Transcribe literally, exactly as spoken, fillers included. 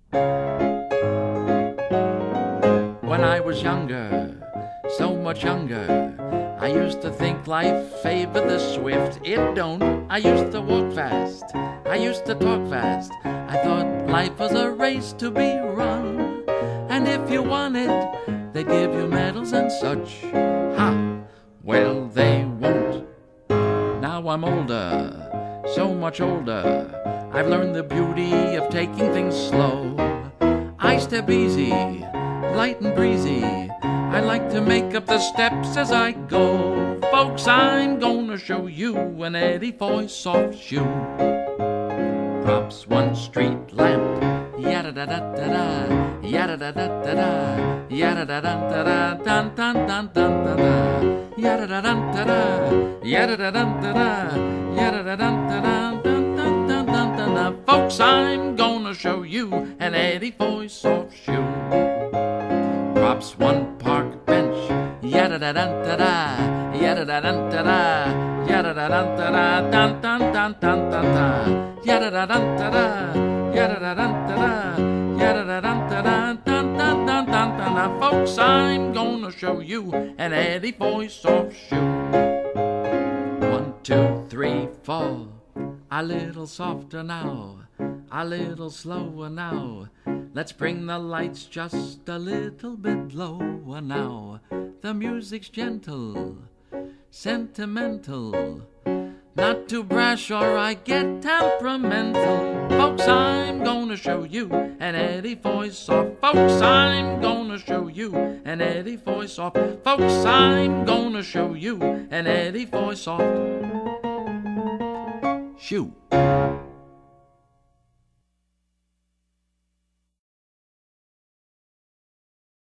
When I was younger, so much younger, I used to think life favored the swift. It don't. I used to walk fast, I used to talk fast. I thought life was a race to be run, and if you won it, they'd give you medals and such. Ha! Well, they won't. Now I'm older, so much older. I've learned the beauty of taking things slow. I step easy, light and breezy. I like to make up the steps as I go. Folks, I'm gonna show you an Eddie Foy soft shoe. Props one street lamp, yada-da-da-da-da, yada-da-da-da-da, yada-da-da-da-da, dun-dun-dun-dun-dun-dun, yada-da-dun-da-da, yada-da-dun-da-da, yada-da-dun-da-da, dun-dun-dun-dun-dun. Folks, I'm gonna show you an Eddie Foy soft shoe. Props one park bench, yada-da-dun-da-da, yada-da-dun-da-da, yada-da-dun-da-da, dun-dun-dun-dun-dun-dun, yada-da-dun-da-da, yada-da-dun-da-da, yada-da-dun-da-da, dun-dun-dun-dun-dun. Folks, I'm gonna show you an Eddie Foy soft shoe. One, two, three, four. A little softer now, a little slower now. Let's bring the lights just a little bit lower now. The music's gentle, sentimental, not too brash or I get temperamental. Folks, I'm gonna show you an Eddie Foy soft. Folks, I'm gonna show you an Eddie Foy soft. Folks, I'm gonna show you an Eddie Foy soft shoe.